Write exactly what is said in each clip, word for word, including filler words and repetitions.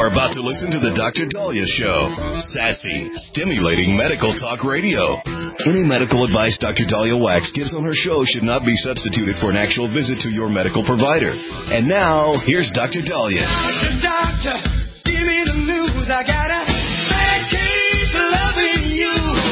are about to listen to the Doctor Daliah Show. Sassy, stimulating medical talk radio. Any medical advice Doctor Daliah Wax gives on her show should not be substituted for an actual visit to your medical provider. And now, here's Doctor Daliah. Doctor, give me the news. I got a bad case of loving you.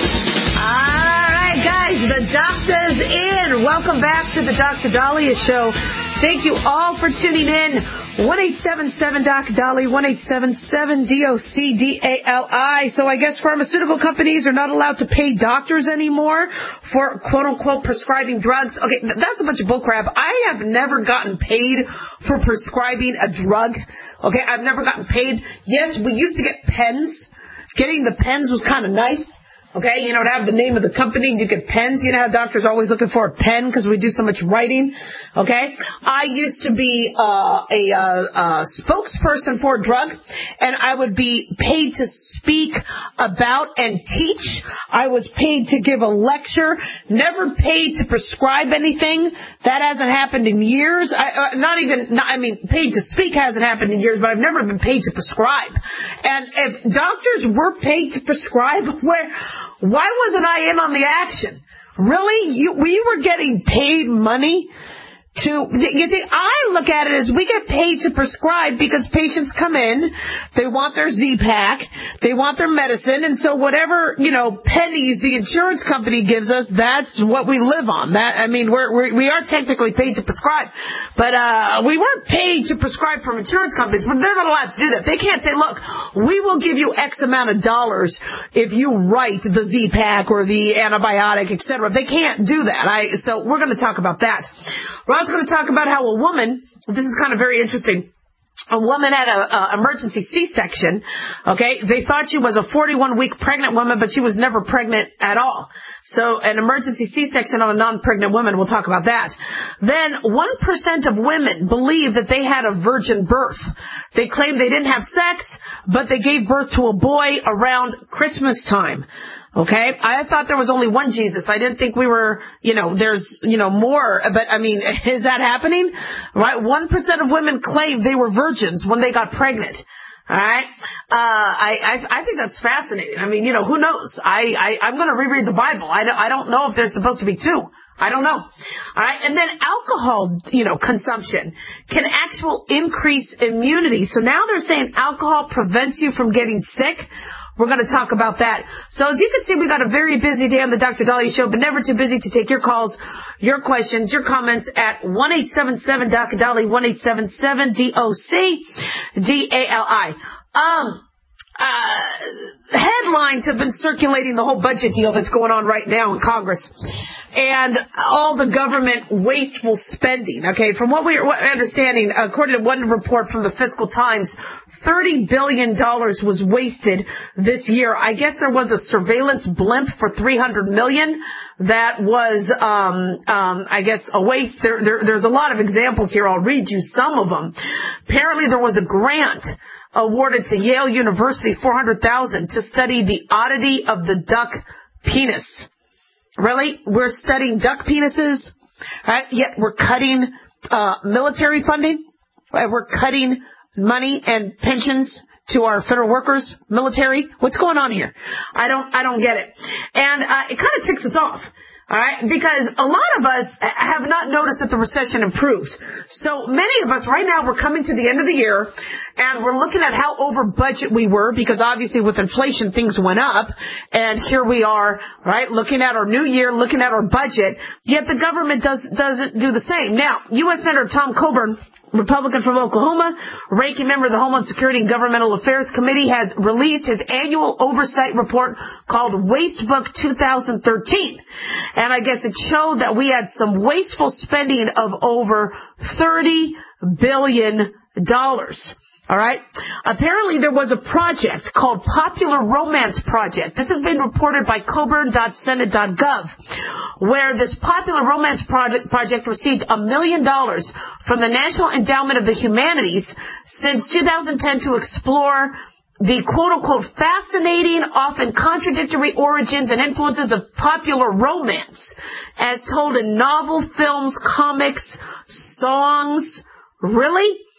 All right, guys, the doctor's in. Welcome back to the Doctor Daliah Show. Thank you all for tuning in. one eight seven seven doc Dali, one eight seven seven D O C D A L I. So I guess pharmaceutical companies are not allowed to pay doctors anymore for quote-unquote prescribing drugs. Okay, that's a bunch of bullcrap. I have never gotten paid for prescribing a drug. Okay, I've never gotten paid. Yes, we used to get pens. Getting the pens was kind of nice. Okay, you know, to have the name of the company and you get pens. You know how doctors are always looking for a pen because we do so much writing. Okay, I used to be uh, a, uh, a spokesperson for a drug, and I would be paid to speak about and teach. I was paid to give a lecture, never paid to prescribe anything. That hasn't happened in years. I, uh, not even, not, I mean, paid to speak hasn't happened in years, but I've never been paid to prescribe. And if doctors were paid to prescribe, where... why wasn't I in on the action? Really? You, we were getting paid money to, you see, I look at it as we get paid to prescribe because patients come in, they want their Z-Pak, they want their medicine, and so whatever, you know, pennies the insurance company gives us, that's what we live on. That, I mean, we're, we're, we are technically paid to prescribe, but, uh, we weren't paid to prescribe from insurance companies, but they're not allowed to do that. They can't say, look, we will give you X amount of dollars if you write the Z-Pak or the antibiotic, et cetera. They can't do that. I, so we're going to talk about that. We're also going to talk about how a woman, this is kind of very interesting, a woman had an emergency C-section, okay? They thought she was a forty-one week pregnant woman, but she was never pregnant at all. So an emergency C-section on a non-pregnant woman, we'll talk about that. Then one percent of women believe that they had a virgin birth. They claim they didn't have sex, but they gave birth to a boy around Christmas time. Okay, I thought there was only one Jesus. I didn't think we were, you know, there's, you know, more. But, I mean, is that happening? Right? one percent of women claim they were virgins when they got pregnant. All right? Uh, I, I, I think that's fascinating. I mean, you know, who knows? I, I, I'm going to reread the Bible. I don't, I don't know if there's supposed to be two. I don't know. All right. And then alcohol, you know, consumption can actually increase immunity. So now they're saying alcohol prevents you from getting sick. We're going to talk about that. So as you can see, we got a very busy day on the Doctor Daliah Show, but never too busy to take your calls, your questions, your comments at one eight seven seven doc Dali, one eight seven seven D O C D A L I. Um, uh, headlines have been circulating the whole budget deal that's going on right now in Congress. And all the government wasteful spending. Okay, from what we're understanding, according to one report from the Fiscal Times, thirty billion dollars was wasted this year. I guess there was a surveillance blimp for three hundred million dollars that was, um, um, I guess, a waste. There, there, there's a lot of examples here. I'll read you some of them. Apparently there was a grant awarded to Yale University, four hundred thousand dollars, to study the oddity of the duck penis. Really? We're studying duck penises, right? Yet we're cutting uh military funding. Right? We're cutting money and pensions to our federal workers, military. What's going on here? I don't, I don't get it. And uh, it kind of ticks us off. All right, because a lot of us have not noticed that the recession improved. So many of us right now, we're coming to the end of the year and we're looking at how over budget we were because obviously with inflation things went up and here we are, right, looking at our new year, looking at our budget, yet the government does, doesn't do the same. Now, U S Senator Tom Coburn, Republican from Oklahoma, ranking member of the Homeland Security and Governmental Affairs Committee, has released his annual oversight report called Wastebook two thousand thirteen. And I guess it showed that we had some wasteful spending of over thirty billion dollars. All right. Apparently there was a project called Popular Romance Project. This has been reported by Coburn dot senate dot gov, where this Popular Romance project, project received a million dollars from the National Endowment of the Humanities since two thousand ten to explore the quote-unquote fascinating, often contradictory origins and influences of popular romance as told in novel, films, comics, songs. Really?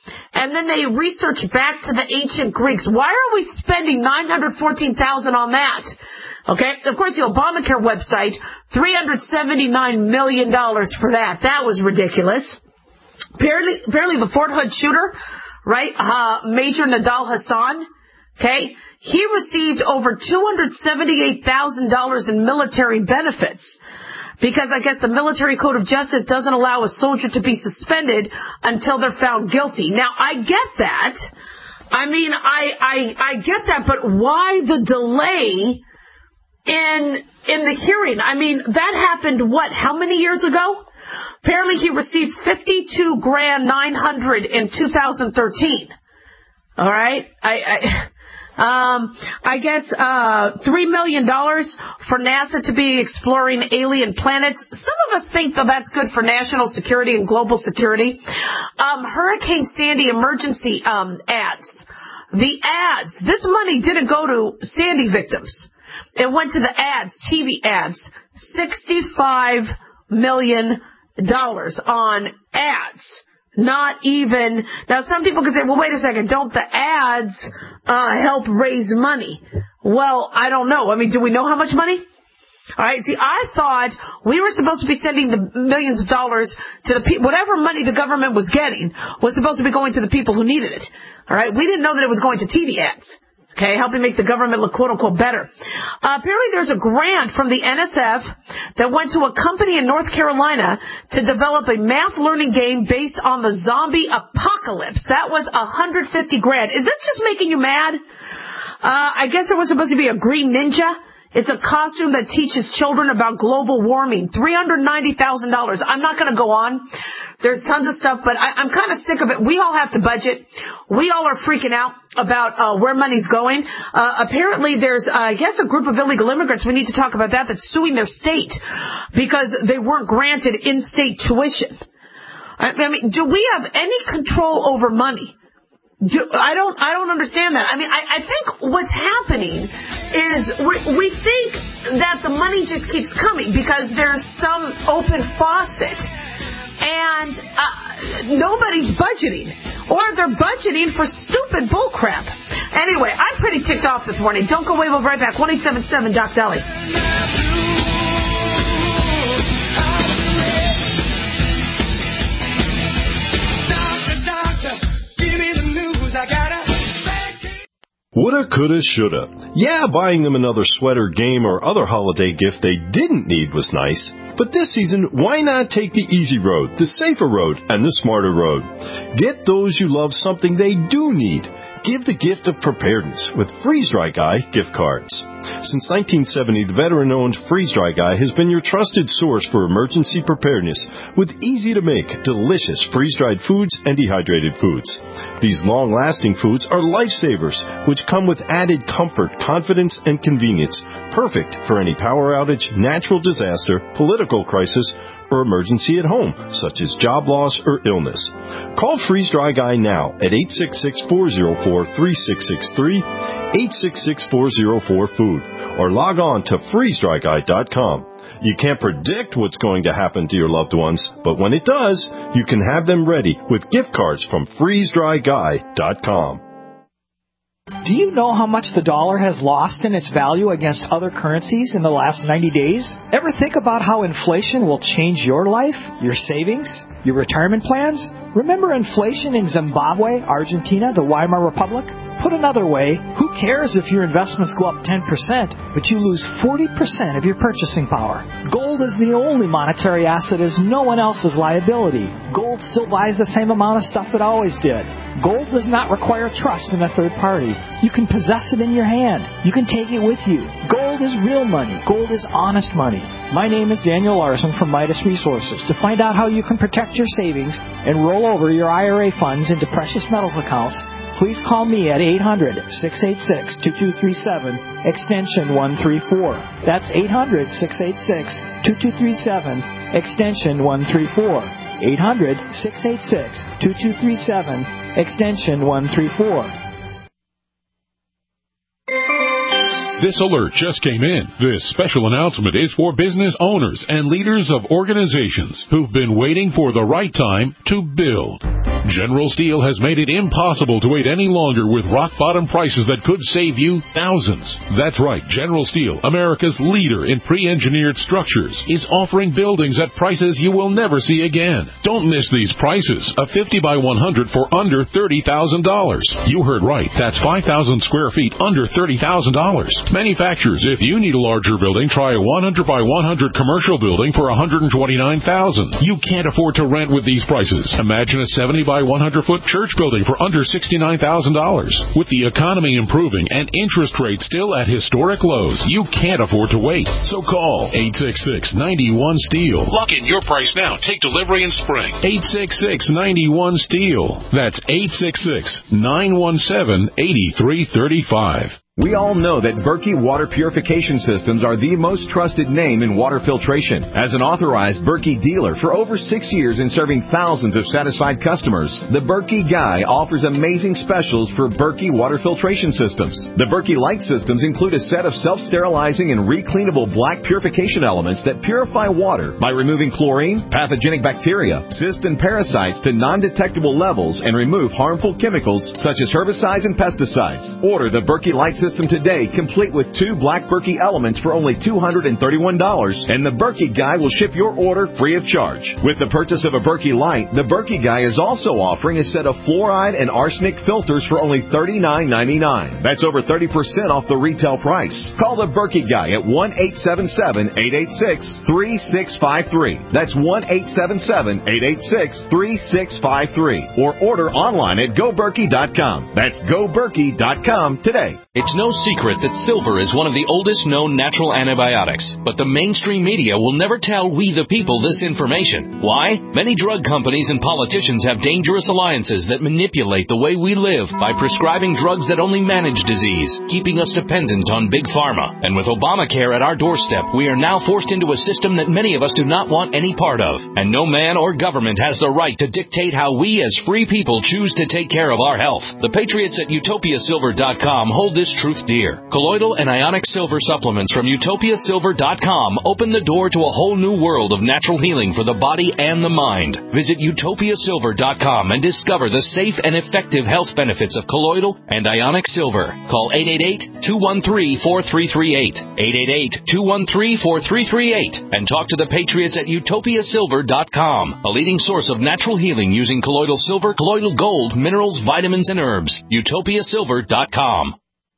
And then they research back to the ancient Greeks. Why are we spending nine hundred fourteen thousand dollars on that? Okay, of course, the Obamacare website, three hundred seventy-nine million dollars for that. That was ridiculous. Apparently, apparently the Fort Hood shooter, right, uh, Major Nadal Hassan, okay, he received over two hundred seventy-eight thousand dollars in military benefits. Because I guess the Military Code of Justice doesn't allow a soldier to be suspended until they're found guilty. Now, I get that. I mean, I, I, I get that, but why the delay in, in the hearing? I mean, that happened, what, how many years ago? Apparently he received fifty-two grand nine hundred in two thousand thirteen. All right? I, I Um, I guess, uh, three million dollars for NASA to be exploring alien planets. Some of us think that that's good for national security and global security. Um, Hurricane Sandy emergency, um, ads. The ads, this money didn't go to Sandy victims. It went to the ads, T V ads. sixty-five million dollars on ads. Not even, now some people can say, well, wait a second, don't the ads uh help raise money? Well, I don't know. I mean, do we know how much money? All right, see, I thought we were supposed to be sending the millions of dollars to the people, whatever money the government was getting was supposed to be going to the people who needed it. All right, we didn't know that it was going to T V ads. Okay, helping make the government look quote-unquote better. Uh, apparently there's a grant from the N S F that went to a company in North Carolina to develop a math learning game based on the zombie apocalypse. That was one hundred fifty grand. Is this just making you mad? Uh, I guess there was supposed to be a green ninja. It's a costume that teaches children about global warming. three hundred ninety thousand dollars. I'm not going to go on. There's tons of stuff, but I, I'm kind of sick of it. We all have to budget. We all are freaking out about uh, where money's going. Uh, apparently there's, uh, I guess, a group of illegal immigrants, we need to talk about that, that's suing their state because they weren't granted in-state tuition. I, I mean, do we have any control over money? Do, I don't, I don't understand that. I mean, I, I think what's happening is we, we think that the money just keeps coming because there's some open faucet and uh, nobody's budgeting, or they're budgeting for stupid bullcrap. Anyway, I'm pretty ticked off this morning. Don't go away. We'll be right back. one eight seven seven Doc Dolly. Woulda, coulda, shoulda. Yeah, buying them another sweater, game, or other holiday gift they didn't need was nice. But this season, why not take the easy road, the safer road, and the smarter road? Get those you love something they do need. Give the gift of preparedness with Freeze Dry Guy gift cards. Since nineteen seventy, the veteran-owned Freeze Dry Guy has been your trusted source for emergency preparedness with easy-to-make, delicious freeze-dried foods and dehydrated foods. These long-lasting foods are lifesavers, which come with added comfort, confidence, and convenience, perfect for any power outage, natural disaster, political crisis, or emergency at home, such as job loss or illness. Call Freeze Dry Guy now at eight six six, four zero four, three six six three, eight six six, four zero four, food, or log on to freeze dry guy dot com. You can't predict what's going to happen to your loved ones, but when it does, you can have them ready with gift cards from freeze dry guy dot com. Do you know how much the dollar has lost in its value against other currencies in the last ninety days? Ever think about how inflation will change your life, your savings, your retirement plans? Remember inflation in Zimbabwe, Argentina, the Weimar Republic? Put another way, who cares if your investments go up ten percent, but you lose forty percent of your purchasing power? Gold is the only monetary asset as no one else's liability. Gold still buys the same amount of stuff it always did. Gold does not require trust in a third party. You can possess it in your hand. You can take it with you. Gold is real money. Gold is honest money. My name is Daniel Larson from Midas Resources. To find out how you can protect your savings and roll over your I R A funds into precious metals accounts, please call me at eight hundred, six eight six, two two three seven, extension one three four. That's eight hundred, six eight six, two two three seven, extension one three four. eight hundred, six eight six, two two three seven, extension one three four. This alert just came in. This special announcement is for business owners and leaders of organizations who've been waiting for the right time to build. General Steel has made it impossible to wait any longer with rock-bottom prices that could save you thousands. That's right. General Steel, America's leader in pre-engineered structures, is offering buildings at prices you will never see again. Don't miss these prices. A fifty by one hundred for under thirty thousand dollars. You heard right. That's five thousand square feet under thirty thousand dollars. Manufacturers, if you need a larger building, try a one hundred by one hundred commercial building for one hundred twenty-nine thousand dollars. You can't afford to rent with these prices. Imagine a seventy by one hundred foot church building for under sixty-nine thousand dollars. With the economy improving and interest rates still at historic lows, you can't afford to wait. So call eight six six, nine one, STEEL. Lock in your price now. Take delivery in spring. eight six six, nine one, STEEL. That's eight six six, nine one seven, eight three three five. We all know that Berkey Water Purification Systems are the most trusted name in water filtration. As an authorized Berkey dealer for over six years and serving thousands of satisfied customers, the Berkey Guy offers amazing specials for Berkey Water Filtration Systems. The Berkey Light Systems include a set of self-sterilizing and recleanable black purification elements that purify water by removing chlorine, pathogenic bacteria, cysts, and parasites to non-detectable levels and remove harmful chemicals such as herbicides and pesticides. Order the Berkey Light System System today, complete with two black Berkey elements for only two hundred thirty-one dollars, and the Berkey Guy will ship your order free of charge. With the purchase of a Berkey Light, the Berkey Guy is also offering a set of fluoride and arsenic filters for only thirty-nine ninety-nine. That's over thirty percent off the retail price. Call the Berkey Guy at one eight seven seven, eight eight six, three six five three. That's one eight seven seven, eight eight six, three six five three. Or order online at go berkey dot com. That's go berkey dot com today. It's no secret that silver is one of the oldest known natural antibiotics, but the mainstream media will never tell we the people this information. Why? Many drug companies and politicians have dangerous alliances that manipulate the way we live by prescribing drugs that only manage disease, keeping us dependent on big pharma. And with Obamacare at our doorstep, we are now forced into a system that many of us do not want any part of. And no man or government has the right to dictate how we as free people choose to take care of our health. The patriots at utopia silver dot com hold this truth dear. Colloidal and ionic silver supplements from utopia silver dot com open the door to a whole new world of natural healing for the body and the mind. Visit utopia silver dot com and discover the safe and effective health benefits of colloidal and ionic silver. Call eight eight eight, two one three, four three three eight, eight eight eight, two one three, four three three eight, and talk to the patriots at utopia silver dot com, a leading source of natural healing using colloidal silver, colloidal gold, minerals, vitamins, and herbs. utopia silver dot com.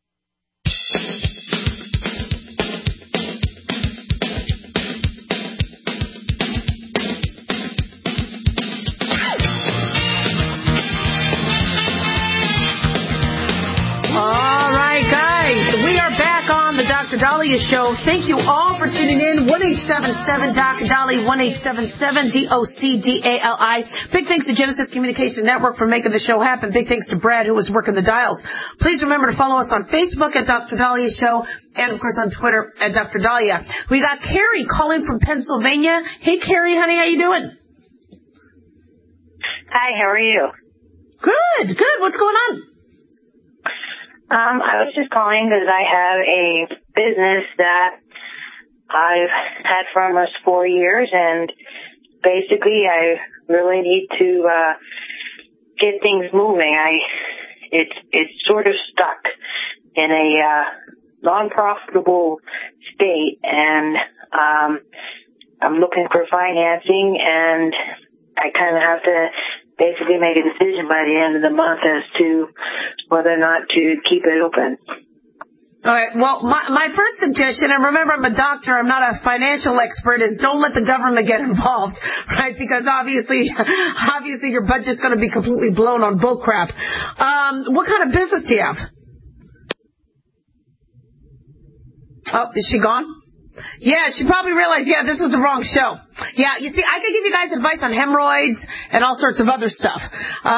Doctor Dahlia Show. Thank you all for tuning in. one eight seven seven, D O C, Dali, one eight seven seven, D O C D A L I. Big thanks to Genesis Communication Network for making the show happen. Big thanks to Brad, who was working the dials. Please remember to follow us on Facebook at Doctor Dahlia Show and, of course, on Twitter at Doctor Dahlia. We got Carrie calling from Pennsylvania. Hey, Carrie, honey, how you doing? Hi, how are you? Good, good. What's going on? Um, I was just calling because I have a business that I've had for almost four years, and basically I really need to uh, get things moving. I it's it's sort of stuck in a uh, non-profitable state, and um, I'm looking for financing, and I kind of have to basically make a decision by the end of the month as to whether or not to keep it open. All right. Well, my, my first suggestion, and remember I'm a doctor, I'm not a financial expert, is don't let the government get involved, right? Because obviously, obviously your budget's going to be completely blown on bull crap. Um, what kind of business do you have? Oh, is she gone? Yeah, she probably realized, yeah, this is the wrong show. Yeah, you see, I could give you guys advice on hemorrhoids and all sorts of other stuff. Uh,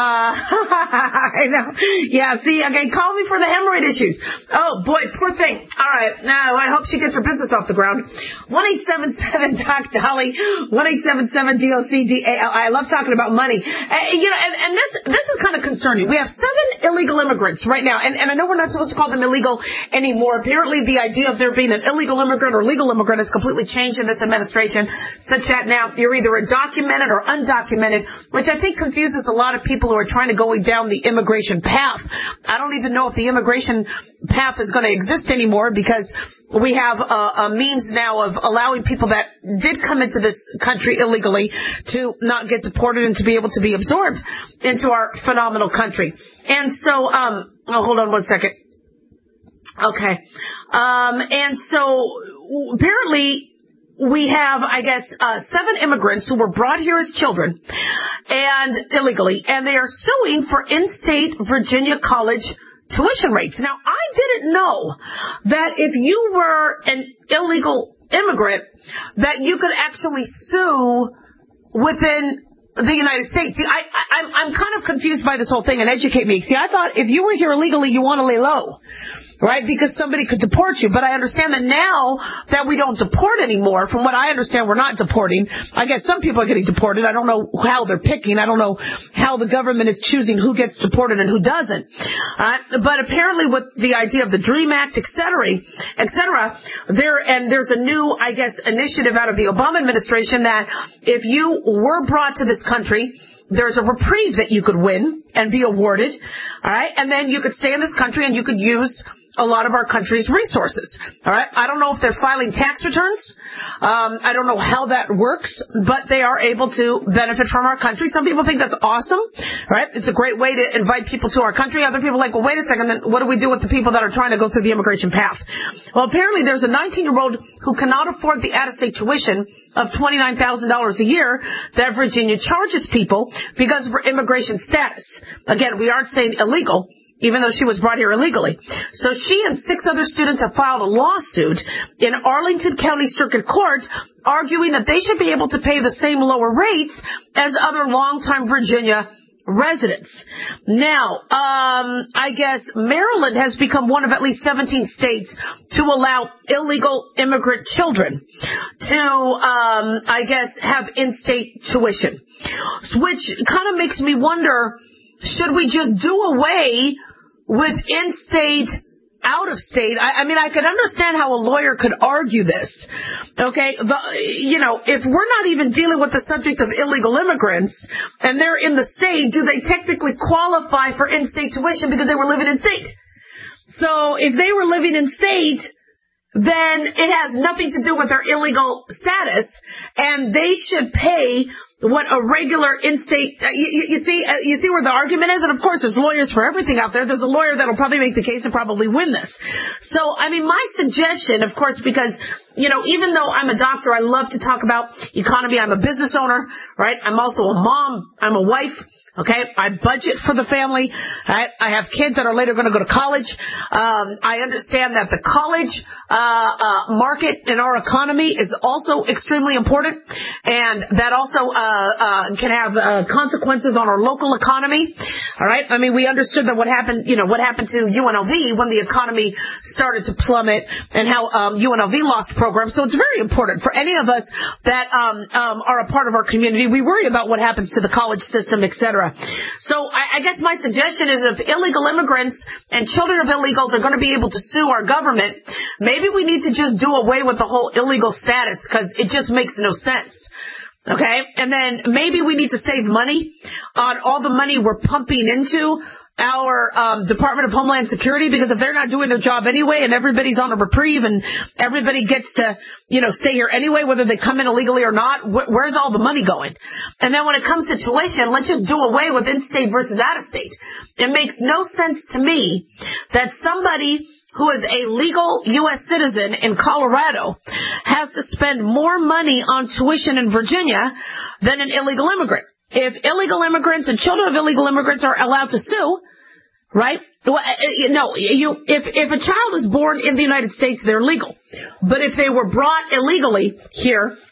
I know. Yeah, see, okay, call me for the hemorrhoid issues. Oh, boy, poor thing. All right, now I hope she gets her business off the ground. one eight seven seven Doc Dolly, one eight seven seven D O C D A L I. I love talking about money. Uh, you know, and, and this this is kind of concerning. We have seven illegal immigrants right now, and, and I know we're not supposed to call them illegal anymore. Apparently, the idea of there being an illegal immigrant or legal immigrant has completely changed in this administration, such that now you're either undocumented or undocumented, which I think confuses a lot of people who are trying to go down the immigration path. I don't even know if the immigration path is going to exist anymore, because we have a, a means now of allowing people that did come into this country illegally to not get deported and to be able to be absorbed into our phenomenal country. And so, um, oh, hold on one second. Okay. Um, and so apparently we have, I guess, uh, seven immigrants who were brought here as children and illegally, and they are suing for in-state Virginia college tuition rates. Now, I didn't know that if you were an illegal immigrant, that you could actually sue within the United States. See, I, I, I'm, I'm kind of confused by this whole thing, and educate me. See, I thought if you were here illegally, you want to lay low, right? Because somebody could deport you. But I understand that now that we don't deport anymore, from what I understand, we're not deporting. I guess some people are getting deported. I don't know how they're picking. I don't know how the government is choosing who gets deported and who doesn't. Uh, but apparently with the idea of the DREAM Act, et cetera, et cetera, there, and there's a new, I guess, initiative out of the Obama administration that if you were brought to this country, there's a reprieve that you could win and be awarded, all right? And then you could stay in this country and you could use a lot of our country's resources, all right? I don't know if they're filing tax returns. Um, I don't know how that works, but they are able to benefit from our country. Some people think that's awesome, right? It's a great way to invite people to our country. Other people are like, well, wait a second, then what do we do with the people that are trying to go through the immigration path? Well, apparently there's a nineteen-year-old who cannot afford the out-of-state tuition of twenty-nine thousand dollars a year that Virginia charges people because of her immigration status. Again, we aren't saying illegal, even though she was brought here illegally. So she and six other students have filed a lawsuit in Arlington County Circuit Court, arguing that they should be able to pay the same lower rates as other longtime Virginia residents. Now, um, I guess Maryland has become one of at least seventeen states to allow illegal immigrant children to, um, I guess, have in-state tuition, which kind of makes me wonder, should we just do away with in-state, out-of-state? I, I mean, I could understand how a lawyer could argue this. Okay, but, you know, if we're not even dealing with the subject of illegal immigrants and they're in the state, do they technically qualify for in-state tuition because they were living in state? So if they were living in state, then it has nothing to do with their illegal status, and they should pay what a regular in-state, uh, you, you see, uh, you see where the argument is? And of course, there's lawyers for everything out there. There's a lawyer that'll probably make the case and probably win this. So, I mean, my suggestion, of course, because, you know, even though I'm a doctor, I love to talk about economy. I'm a business owner, right? I'm also a mom. I'm a wife. Okay, I budget for the family. I, I have kids that are later going to go to college. Um, I understand that the college uh, uh, market in our economy is also extremely important, and that also uh, uh, can have uh, consequences on our local economy. All right, I mean, we understood that what happened, you know, what happened to U N L V when the economy started to plummet, and how um, U N L V lost programs. So it's very important for any of us that um, um, are a part of our community. We worry about what happens to the college system, et cetera. So I, I guess my suggestion is if illegal immigrants and children of illegals are going to be able to sue our government, maybe we need to just do away with the whole illegal status, because it just makes no sense. Okay? And then maybe we need to save money on all the money we're pumping into our um, Department of Homeland Security, because if they're not doing their job anyway and everybody's on a reprieve and everybody gets to, you know, stay here anyway, whether they come in illegally or not, wh- where's all the money going? And then when it comes to tuition, let's just do away with in-state versus out-of-state. It makes no sense to me that somebody who is a legal U S citizen in Colorado has to spend more money on tuition in Virginia than an illegal immigrant. If illegal immigrants and children of illegal immigrants are allowed to sue, right? Well, no, you, if, if a child is born in the United States, they're legal. But if they were brought illegally here,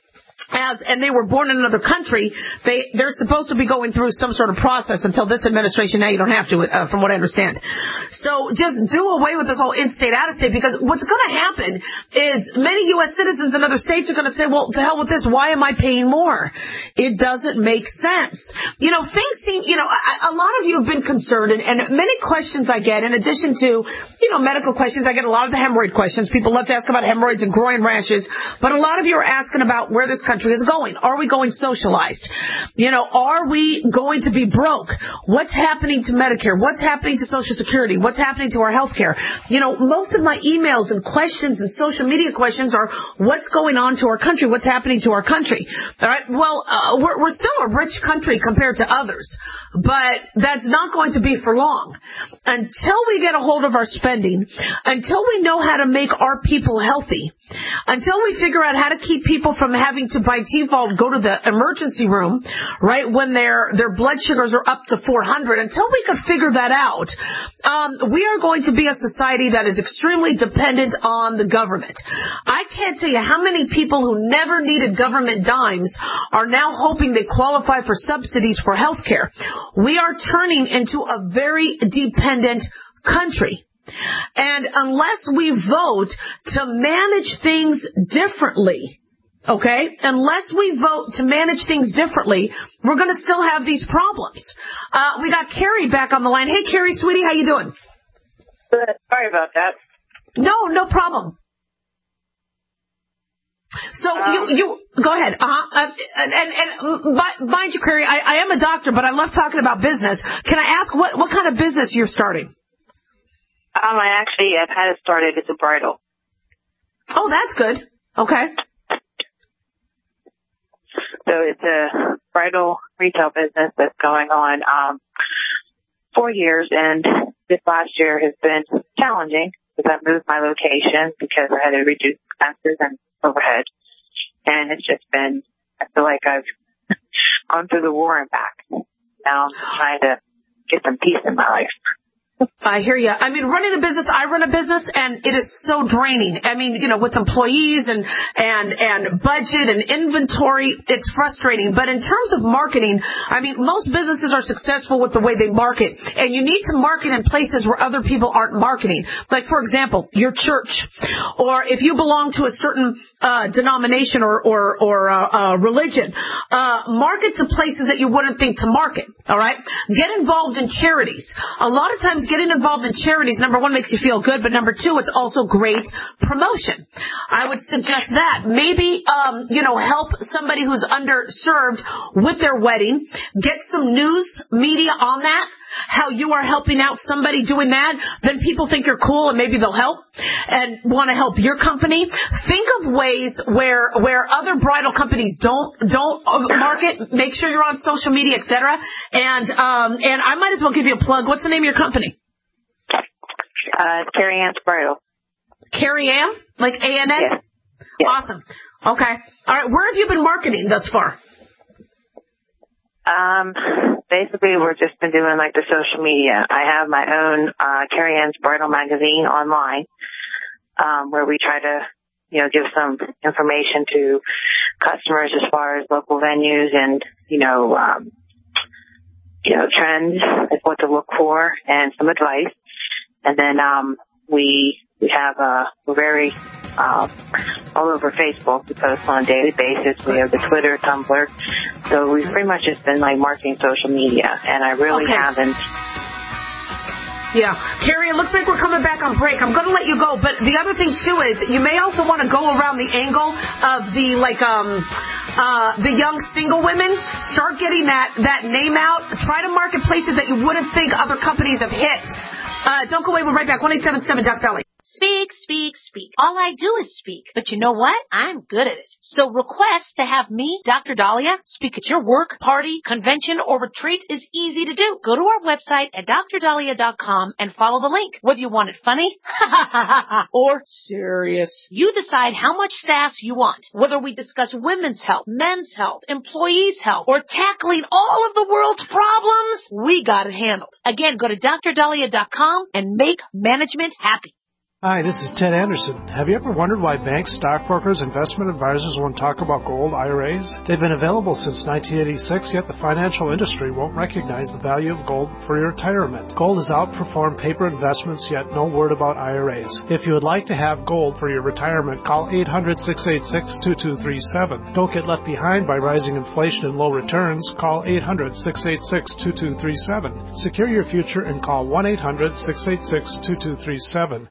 as, and they were born in another country, they, they're supposed to be going through some sort of process until this administration. Now you don't have to, uh, from what I understand. So just do away with this whole in-state, out-of-state, because what's going to happen is many U S citizens in other states are going to say, well, to hell with this. Why am I paying more? It doesn't make sense. You know, things seem, you know, a, a lot of you have been concerned, and, and many questions I get, in addition to, you know, medical questions, I get a lot of the hemorrhoid questions. People love to ask about hemorrhoids and groin rashes, but a lot of you are asking about where this country is going. Are we going socialized? You know, are we going to be broke? What's happening to Medicare? What's happening to Social Security? What's happening to our health care? You know, most of my emails and questions and social media questions are, what's going on to our country? What's happening to our country? All right. Well, uh, we're, we're still a rich country compared to others, but that's not going to be for long. Until we get a hold of our spending, until we know how to make our people healthy, until we figure out how to keep people from having to, by default, go to the emergency room, right, when their their blood sugars are up to four hundred, until we can figure that out, um, we are going to be a society that is extremely dependent on the government. I can't tell you how many people who never needed government dimes are now hoping they qualify for subsidies for health care. We are turning into a very dependent country. And unless we vote to manage things differently, okay, unless we vote to manage things differently, we're going to still have these problems. Uh, we got Carrie back on the line. Hey, Carrie, sweetie, how you doing? Good. Sorry about that. No, no problem. So um, you, you go ahead. Uh-huh. Uh, and, and, and mind you, Carrie, I, I am a doctor, but I love talking about business. Can I ask what, what kind of business you're starting? Um, I actually have had it started. It's a bridal. Oh, that's good. Okay. So it's a bridal retail business that's going on um, four years, and this last year has been challenging because I moved my location because I had to reduce expenses and overhead, and it's just been, I feel like I've gone through the war and back. Now I'm trying to get some peace in my life. I hear you. I mean, running a business, I run a business, and it is so draining. I mean, you know, with employees and, and, and budget and inventory, it's frustrating. But in terms of marketing, I mean, most businesses are successful with the way they market. And you need to market in places where other people aren't marketing. Like, for example, your church. Or if you belong to a certain uh, denomination or, or, or uh, uh, religion, uh, market to places that you wouldn't think to market. All right? Get involved in charities. A lot of times, getting involved in charities, number one, makes you feel good, but number two, it's also great promotion. I would suggest that. Maybe, um, you know, help somebody who's underserved with their wedding. Get some news media on that, how you are helping out somebody doing that. Then people think you're cool and maybe they'll help and want to help your company. Think of ways where where other bridal companies don't don't market. Make sure you're on social media, et cetera. And um, and I might as well give you a plug. What's the name of your company? Uh, Carrie Ann's Bridal. Carrie Ann? Like A N N? Yeah. Yeah. Awesome. Okay. All right. Where have you been marketing thus far? Um, basically, we've just been doing like the social media. I have my own uh, Carrie Ann's Bridal magazine online, um, where we try to, you know, give some information to customers as far as local venues and, you know, um, you know, trends, like what to look for, and some advice. And then um, we we have uh, we're very uh, all over Facebook. We post on a daily basis. We have the Twitter, Tumblr. So we've pretty much just been like marketing social media, and I really okay. haven't. Yeah. Carrie, it looks like we're coming back on break. I'm going to let you go, but the other thing, too, is you may also want to go around the angle of the, like, um, uh, the young single women. Start getting that, that name out. Try to market places that you wouldn't think other companies have hit. Uh, don't go away. We're right back. one eight seven seven, Doc Dolly. Speak, speak, speak. All I do is speak. But you know what? I'm good at it. So request to have me, Doctor Dahlia, speak at your work, party, convention, or retreat is easy to do. Go to our website at dr dahlia dot com and follow the link. Whether you want it funny or serious, you decide how much sass you want. Whether we discuss women's health, men's health, employees' health, or tackling all of the world's problems, we got it handled. Again, go to dr dahlia dot com and make management happy. Hi, this is Ted Anderson. Have you ever wondered why banks, stockbrokers, investment advisors won't talk about gold I R As? They've been available since nineteen eighty-six, yet the financial industry won't recognize the value of gold for your retirement. Gold has outperformed paper investments, yet no word about I R As. If you would like to have gold for your retirement, call eight hundred, six eight six, two two three seven. Don't get left behind by rising inflation and low returns. Call eight hundred, six eight six, two two three seven. Secure your future and call one eight hundred, six eight six, two two three seven.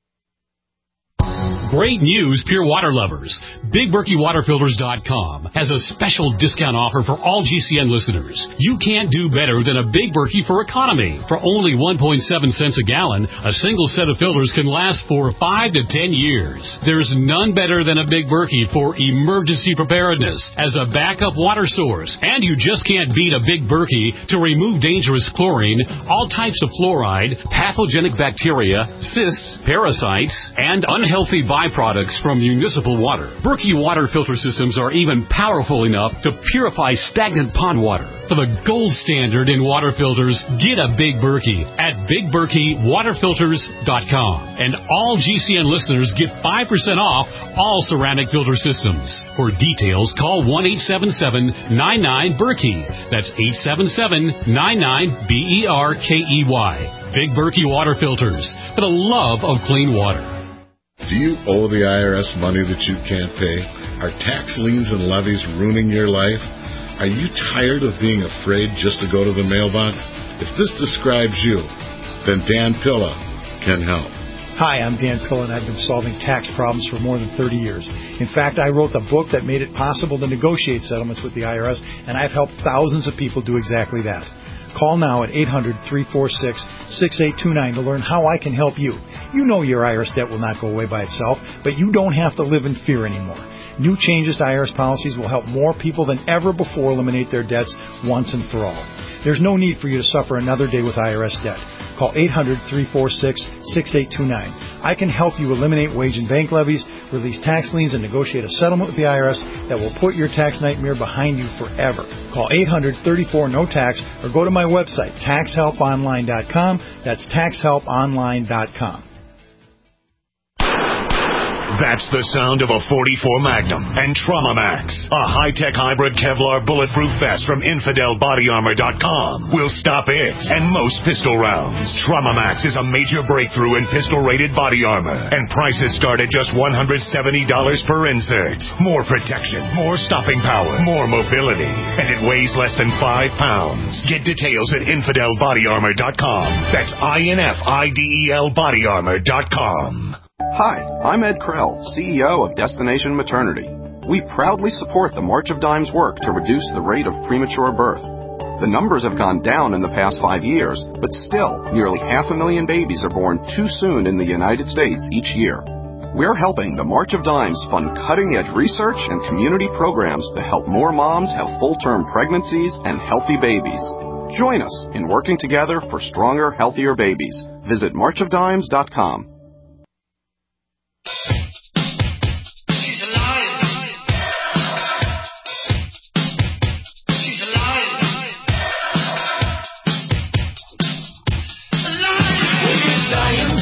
Great news, Pure Water lovers. Big Berkey Water Filters dot com has a special discount offer for all G C N listeners. You can't do better than a Big Berkey for economy. For only one point seven cents a gallon, a single set of filters can last for five to ten years. There's none better than a Big Berkey for emergency preparedness as a backup water source. And you just can't beat a Big Berkey to remove dangerous chlorine, all types of fluoride, pathogenic bacteria, cysts, parasites, and unhealthy byproducts from municipal water. Berkey water filter systems are even powerful enough to purify stagnant pond water. For the gold standard in water filters, get a Big Berkey at Big Berkey Water Filters dot com. And all G C N listeners get five percent off all ceramic filter systems. For details, call one eight seven seven, nine nine, Berkey. That's eight seven seven, nine nine, B E R K E Y. Big Berkey Water Filters, for the love of clean water. Do you owe the I R S money that you can't pay? Are tax liens and levies ruining your life? Are you tired of being afraid just to go to the mailbox? If this describes you, then Dan Pilla can help. Hi, I'm Dan Pilla, and I've been solving tax problems for more than thirty years. In fact, I wrote the book that made it possible to negotiate settlements with the I R S, and I've helped thousands of people do exactly that. Call now at eight hundred, three four six, six eight two nine to learn how I can help you. You know your I R S debt will not go away by itself, but you don't have to live in fear anymore. New changes to I R S policies will help more people than ever before eliminate their debts once and for all. There's no need for you to suffer another day with I R S debt. Call eight hundred, three four six, six eight two nine. I can help you eliminate wage and bank levies, release tax liens, and negotiate a settlement with the I R S that will put your tax nightmare behind you forever. Call eight hundred, thirty-four, no tax or go to my website, tax help online dot com. That's tax help online dot com. That's the sound of a forty-four Magnum and Trauma Max, a high-tech hybrid Kevlar bulletproof vest from Infidel Body Armor dot com. Will stop it and most pistol rounds. Trauma Max is a major breakthrough in pistol-rated body armor, and prices start at just one hundred seventy dollars per insert. More protection, more stopping power, more mobility, and it weighs less than five pounds. Get details at Infidel Body Armor dot com. That's I N F I D E L Body Armor dot com. Hi, I'm Ed Krell, C E O of Destination Maternity. We proudly support the March of Dimes work to reduce the rate of premature birth. The numbers have gone down in the past five years, but still, nearly half a million babies are born too soon in the United States each year. We're helping the March of Dimes fund cutting-edge research and community programs to help more moms have full-term pregnancies and healthy babies. Join us in working together for stronger, healthier babies. Visit march of dimes dot com. She's alive. She's alive. Alive.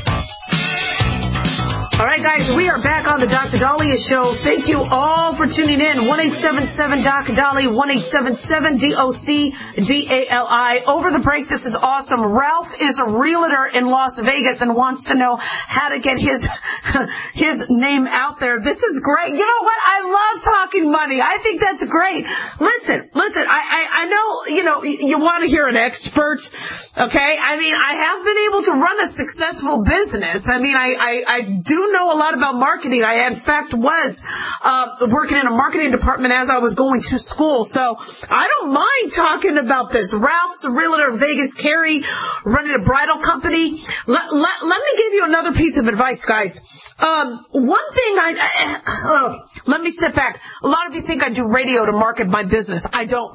All right, guys, we are back on the Doctor Dahlia Show. Thank you all for tuning in. one eight seven seven D O C Dahlia, one eight seven seven D O C D A L I. Over the break, this is awesome. Ralph is a realtor in Las Vegas and wants to know how to get his his name out there. This is great. You know what? I love talking money. I think that's great. Listen, listen, I, I, I know, you know, you want to hear an expert, okay? I mean, I have been able to run a successful business. I mean, I, I, I do know a lot about marketing. I, in fact, was uh, working in a marketing department as I was going to school. So I don't mind talking about this. Ralph's a realtor in Vegas. Carrie running a bridal company. Let, let, let me give you another piece of advice, guys. Um, one thing I, uh, uh, let me step back. A lot of you think I do radio to market my business. I don't.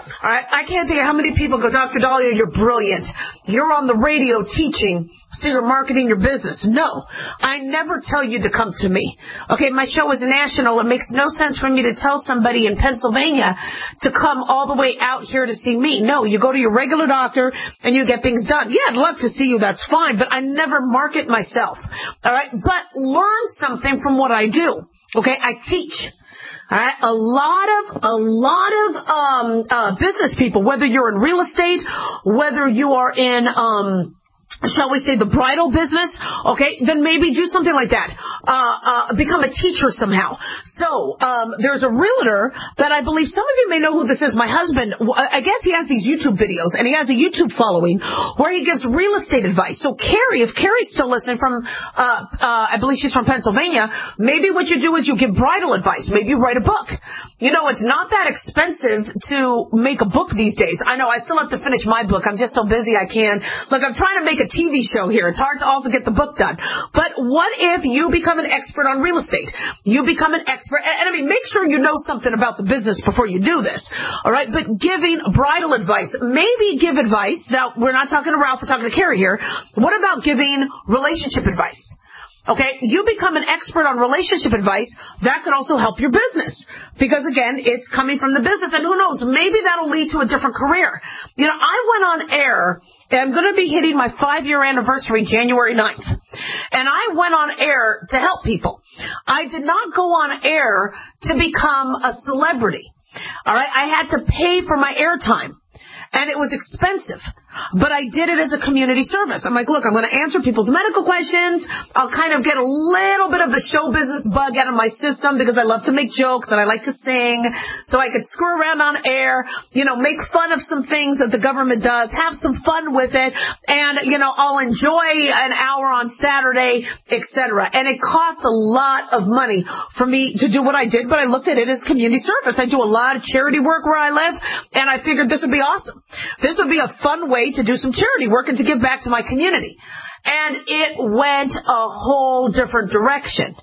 All right, I can't tell you how many people go, Doctor Dahlia, you're brilliant. You're on the radio teaching, so you're marketing your business. No, I never tell you to come to me. Okay, my show is national. It makes no sense for me to tell somebody in Pennsylvania to come all the way out here to see me. No, you go to your regular doctor and you get things done. Yeah, I'd love to see you. That's fine, but I never market myself. All right, but learn something from what I do. Okay, I teach. All right, a lot of, a lot of, um, uh, business people, whether you're in real estate, whether you are in, um, shall we say the bridal business, okay, then maybe do something like that. Uh, uh, become a teacher somehow. So, um, there's a realtor that I believe some of you may know who this is. My husband, I guess he has these YouTube videos and he has a YouTube following where he gives real estate advice. So Carrie, if Carrie's still listening from, uh, uh, I believe she's from Pennsylvania, maybe what you do is you give bridal advice. Maybe you write a book. You know, it's not that expensive to make a book these days. I know I still have to finish my book. I'm just so busy I can't. Look, I'm trying to make a T V show here. It's hard to also get the book done. But what if you become an expert on real estate? You become an expert. And, and I mean, make sure you know something about the business before you do this. All right. But giving bridal advice, maybe give advice. Now, we're not talking to Ralph. We're talking to Carrie here. What about giving relationship advice? Okay, you become an expert on relationship advice. That could also help your business because, again, it's coming from the business. And who knows, maybe that'll lead to a different career. You know, I went on air, and I'm going to be hitting my five-year anniversary January ninth. And I went on air to help people. I did not go on air to become a celebrity. All right, I had to pay for my airtime. And it was expensive, but I did it as a community service. I'm like, look, I'm going to answer people's medical questions. I'll kind of get a little bit of the show business bug out of my system because I love to make jokes and I like to sing. So I could screw around on air, you know, make fun of some things that the government does, have some fun with it. And, you know, I'll enjoy an hour on Saturday, et cetera. And it costs a lot of money for me to do what I did, but I looked at it as community service. I do a lot of charity work where I live, and I figured this would be awesome. This would be a fun way to do some charity work and to give back to my community. And it went a whole different direction.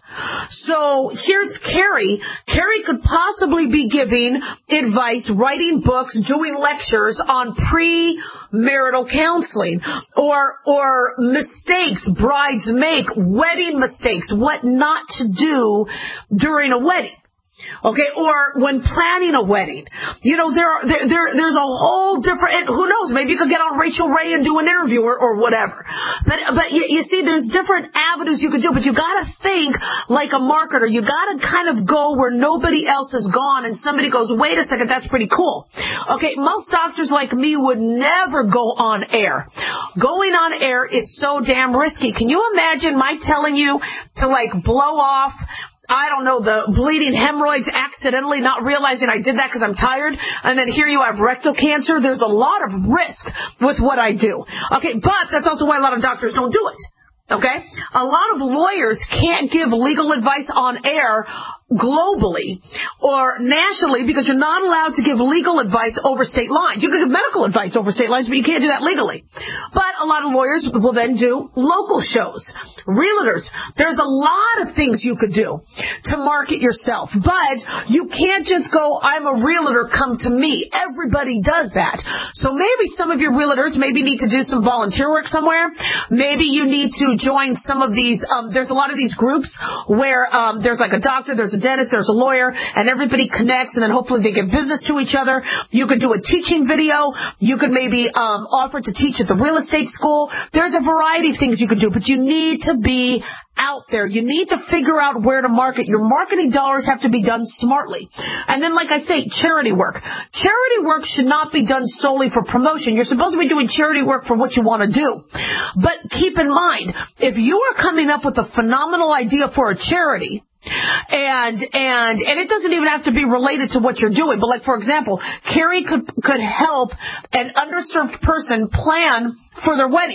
So here's Carrie. Carrie could possibly be giving advice, writing books, doing lectures on pre-marital counseling or, or mistakes brides make, wedding mistakes, what not to do during a wedding. Okay, or when planning a wedding. You know, there are, there, there there's a whole different, and who knows, maybe you could get on Rachel Ray and do an interview or, or whatever. But, but you, you see, there's different avenues you could do, but you gotta think like a marketer. You gotta kind of go where nobody else has gone and somebody goes, wait a second, that's pretty cool. Okay, most doctors like me would never go on air. Going on air is so damn risky. Can you imagine my telling you to like blow off, I don't know, the bleeding hemorrhoids accidentally, not realizing I did that because I'm tired, and then here you have rectal cancer? There's a lot of risk with what I do. Okay, but that's also why a lot of doctors don't do it. Okay? A lot of lawyers can't give legal advice on air globally or nationally because you're not allowed to give legal advice over state lines. You can give medical advice over state lines, but you can't do that legally. But a lot of lawyers will then do local shows. Realtors, there's a lot of things you could do to market yourself, but you can't just go, I'm a realtor, come to me. Everybody does that. So maybe some of your realtors maybe need to do some volunteer work somewhere. Maybe you need to join some of these, um, there's a lot of these groups where um, there's like a doctor, there's a dentist, there's a lawyer, and everybody connects, and then hopefully they give business to each other. You could do a teaching video. You could maybe um, offer to teach at the real estate school. There's a variety of things you could do, but you need to be out there. You need to figure out where to market. Your marketing dollars have to be done smartly. And then, like I say, charity work. Charity work should not be done solely for promotion. You're supposed to be doing charity work for what you want to do. But keep in mind, if you are coming up with a phenomenal idea for a charity, And, and, and it doesn't even have to be related to what you're doing. But like, for example, Carrie could, could help an underserved person plan for their wedding.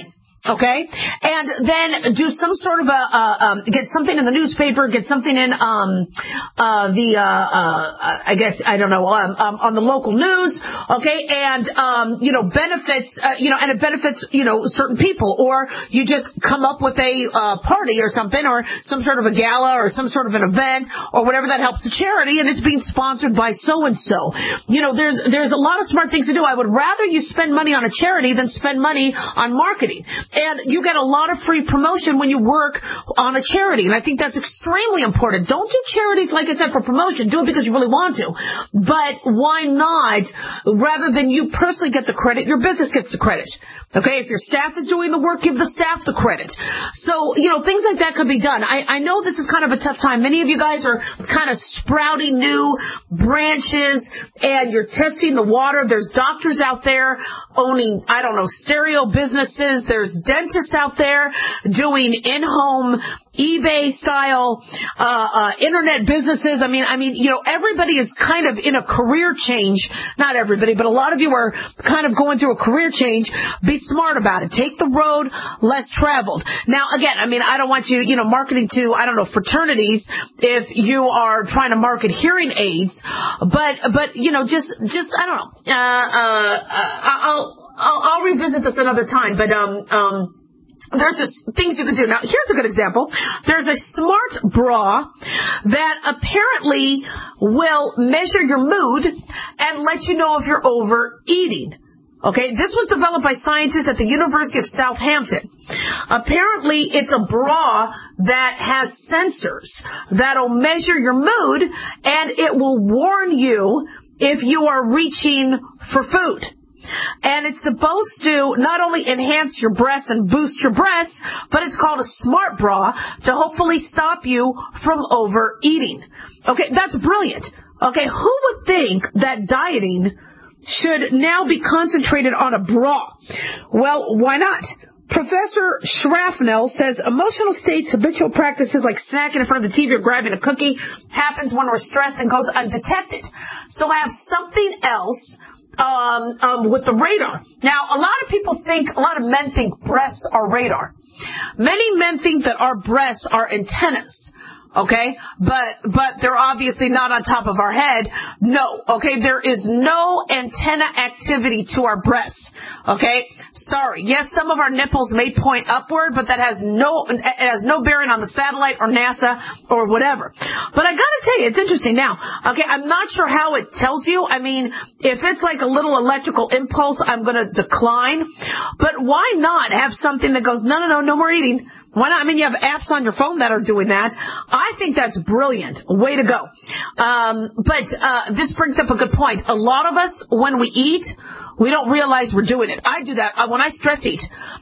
Okay, and then do some sort of a, uh, um, get something in the newspaper, get something in, um, uh, the, uh, uh, I guess, I don't know, um, um, on the local news, okay, and, um, you know, benefits, uh, you know, and it benefits, you know, certain people, or you just come up with a, uh, party or something, or some sort of a gala, or some sort of an event, or whatever that helps the charity, and it's being sponsored by so-and-so. You know, there's, there's a lot of smart things to do. I would rather you spend money on a charity than spend money on marketing. And you get a lot of free promotion when you work on a charity. And I think that's extremely important. Don't do charities, like I said, for promotion. Do it because you really want to. But why not, rather than you personally get the credit, your business gets the credit. Okay? If your staff is doing the work, give the staff the credit. So, you know, things like that could be done. I, I know this is kind of a tough time. Many of you guys are kind of sprouting new branches, and you're testing the water. There's doctors out there owning, I don't know, stereo businesses. There's dentists out there doing in-home eBay style uh, uh internet businesses. I mean, I mean, you know, everybody is kind of in a career change. Not everybody, but a lot of you are kind of going through a career change. Be smart about it. Take the road less traveled. Now, again, I mean, I don't want you, you know, marketing to, I don't know, fraternities if you are trying to market hearing aids. But, but you know, just, just I don't know. Uh, uh, I'll. I'll, I'll revisit this another time, but um, um, there's just things you can do. Now, here's a good example. There's a smart bra that apparently will measure your mood and let you know if you're overeating. Okay, this was developed by scientists at the University of Southampton. Apparently, it's a bra that has sensors that'll measure your mood, and it will warn you if you are reaching for food. And it's supposed to not only enhance your breasts and boost your breasts, but it's called a smart bra to hopefully stop you from overeating. Okay, that's brilliant. Okay, who would think that dieting should now be concentrated on a bra? Well, why not? Professor Schrafnell says emotional states, habitual practices like snacking in front of the T V or grabbing a cookie happens when we're stressed and goes undetected. So have something else Um, um, with the radar. Now, a lot of people think, a lot of men think breasts are radar. Many men think that our breasts are antennas. Okay? But, but they're obviously not on top of our head. No. Okay? There is no antenna activity to our breasts. Okay? Sorry. Yes, some of our nipples may point upward, but that has no, it has no bearing on the satellite or NASA or whatever. But I gotta tell you, it's interesting. Now, okay, I'm not sure how it tells you. I mean, if it's like a little electrical impulse, I'm gonna decline. But why not have something that goes, no, no, no, no more eating. Why not? I mean, you have apps on your phone that are doing that. I think that's brilliant. Way to go. Um, but uh, this brings up a good point. A lot of us, when we eat, we don't realize we're doing it. I do that. When I stress eat,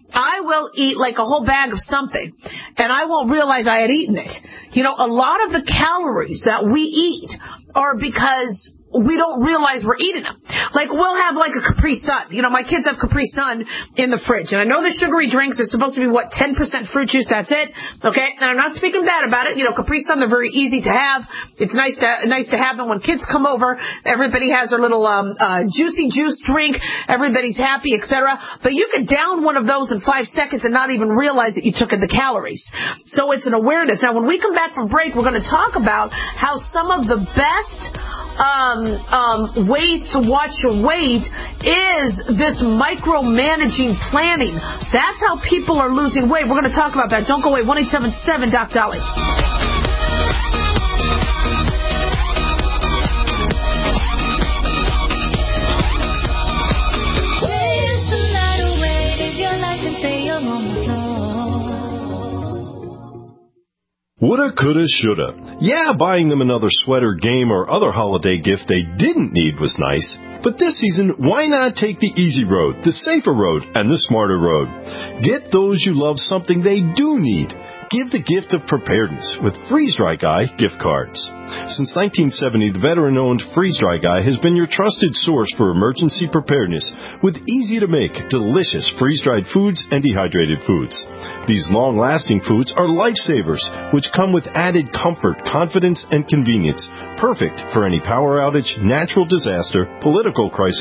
I will eat like a whole bag of something, and I won't realize I had eaten it. You know, a lot of the calories that we eat are because we don't realize we're eating them. Like, we'll have like a Capri Sun. You know, my kids have Capri Sun in the fridge. And I know the sugary drinks are supposed to be, what, ten percent fruit juice, that's it. Okay? And I'm not speaking bad about it. You know, Capri Sun, they're very easy to have. It's nice to, nice to have them when kids come over. Everybody has their little, um, uh, juicy juice drink. Everybody's happy, et cetera. But you could down one of those in five seconds and not even realize that you took in the calories. So it's an awareness. Now, when we come back from break, we're going to talk about how some of the best, um, Um, ways to watch your weight is this micromanaging planning. That's how people are losing weight. We're going to talk about that. Don't go away. one eight seven seven Doc Dolly. Woulda, coulda, shoulda. Yeah, buying them another sweater, game, or other holiday gift they didn't need was nice. But this season, why not take the easy road, the safer road, and the smarter road? Get those you love something they do need. Give the gift of preparedness with Freeze Dry Guy gift cards. Since nineteen seventy, the veteran-owned Freeze Dry Guy has been your trusted source for emergency preparedness with easy-to-make, delicious freeze-dried foods and dehydrated foods. These long-lasting foods are lifesavers, which come with added comfort, confidence, and convenience, perfect for any power outage, natural disaster, political crisis,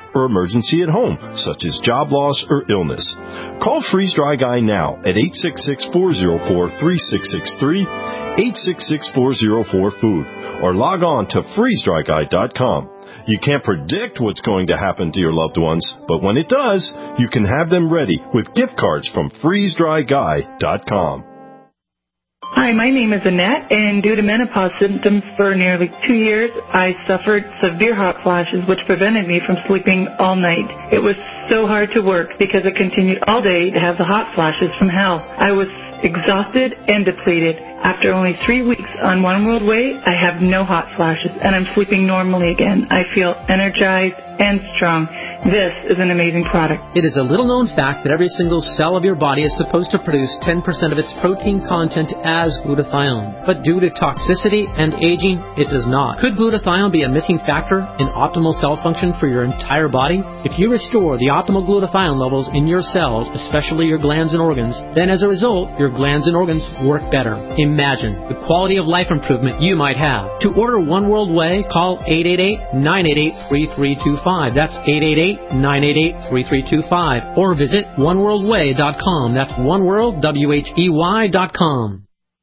or emergency at home, such as job loss or illness. Call Freeze Dry Guy now at eight six six, four zero four, three six six three, eight six six, four zero four, food, or log on to freeze dry guy dot com. You can't predict what's going to happen to your loved ones, but when it does, you can have them ready with gift cards from freeze dry guy dot com. Hi, my name is Annette, and due to menopause symptoms for nearly two years, I suffered severe hot flashes, which prevented me from sleeping all night. It was so hard to work because I continued all day to have the hot flashes from hell. I was exhausted and depleted. After only three weeks on One World Way, I have no hot flashes, and I'm sleeping normally again. I feel energized and strong. This is an amazing product. It is a little-known fact that every single cell of your body is supposed to produce ten percent of its protein content as glutathione. But due to toxicity and aging, it does not. Could glutathione be a missing factor in optimal cell function for your entire body? If you restore the optimal glutathione levels in your cells, especially your glands and organs, then as a result, your glands and organs work better. Imagine the quality of life improvement you might have. To order One World Way, call eight eight eight, nine eight eight, three three two five. That's eight eight eight, nine eight eight, three three two five. Or visit one world way dot com. That's oneworld, W H E Y dot com.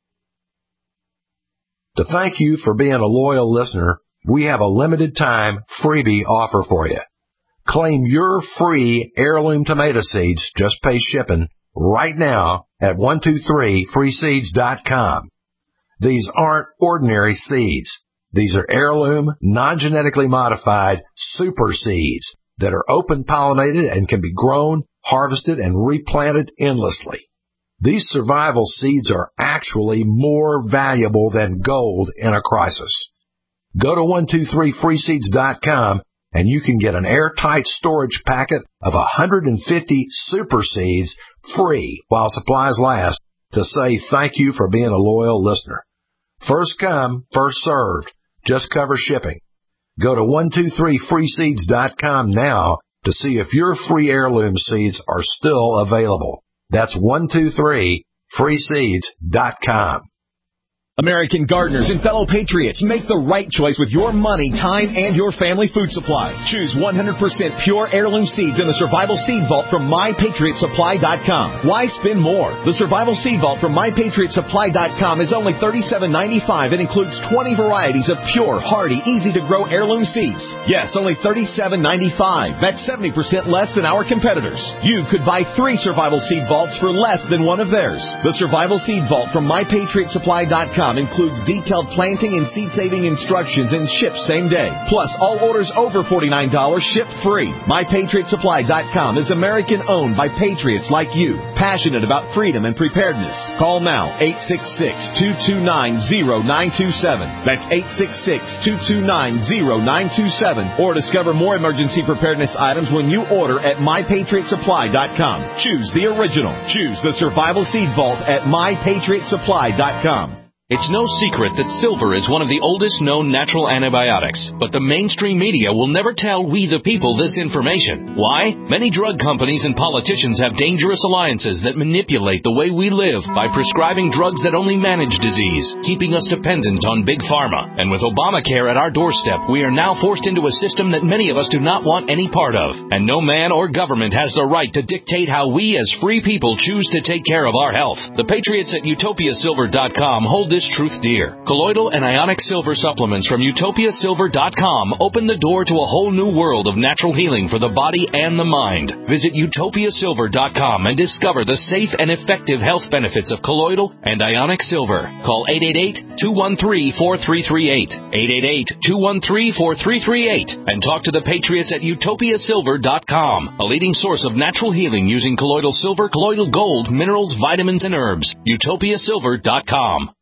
To thank you for being a loyal listener, we have a limited time freebie offer for you. Claim your free heirloom tomato seeds, just pay shipping, right now at one two three free seeds dot com. These aren't ordinary seeds. These are heirloom, non-genetically modified super seeds that are open-pollinated and can be grown, harvested, and replanted endlessly. These survival seeds are actually more valuable than gold in a crisis. Go to one two three free seeds dot com and you can get an airtight storage packet of one hundred fifty super seeds free while supplies last to say thank you for being a loyal listener. First come, first served. Just cover shipping. Go to one two three free seeds dot com now to see if your free heirloom seeds are still available. That's one two three free seeds dot com. American gardeners and fellow patriots, make the right choice with your money, time, and your family food supply. Choose one hundred percent pure heirloom seeds in the Survival Seed Vault from my patriot supply dot com. Why spend more? The Survival Seed Vault from my patriot supply dot com is only thirty-seven ninety-five and includes twenty varieties of pure, hardy, easy-to-grow heirloom seeds. Yes, only thirty-seven ninety-five. That's seventy percent less than our competitors. You could buy three Survival Seed Vaults for less than one of theirs. The Survival Seed Vault from my patriot supply dot com includes detailed planting and seed-saving instructions and ships same day. Plus, all orders over forty-nine dollars ship free. my patriot supply dot com is American-owned by patriots like you, passionate about freedom and preparedness. Call now, eight six six, two two nine, zero nine two seven. That's eight six six, two two nine, zero nine two seven. Or discover more emergency preparedness items when you order at my patriot supply dot com. Choose the original. Choose the Survival Seed Vault at my patriot supply dot com. It's no secret that silver is one of the oldest known natural antibiotics, but the mainstream media will never tell we the people this information. Why? Many drug companies and politicians have dangerous alliances that manipulate the way we live by prescribing drugs that only manage disease, keeping us dependent on big pharma. And with Obamacare at our doorstep, we are now forced into a system that many of us do not want any part of. And no man or government has the right to dictate how we as free people choose to take care of our health. The patriots at utopia silver dot com hold this truth dear. Colloidal and ionic silver supplements from utopia silver dot com open the door to a whole new world of natural healing for the body and the mind. Visit utopia silver dot com and discover the safe and effective health benefits of colloidal and ionic silver. Call eight eight eight, two one three, four three three eight, eight eight eight, two one three, four three three eight, and talk to the patriots at utopia silver dot com, a leading source of natural healing using colloidal silver, colloidal gold, minerals, vitamins, and herbs. utopia silver dot com.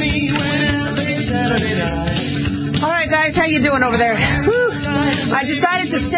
All right, guys, how you doing over there? Whew. I decided to sit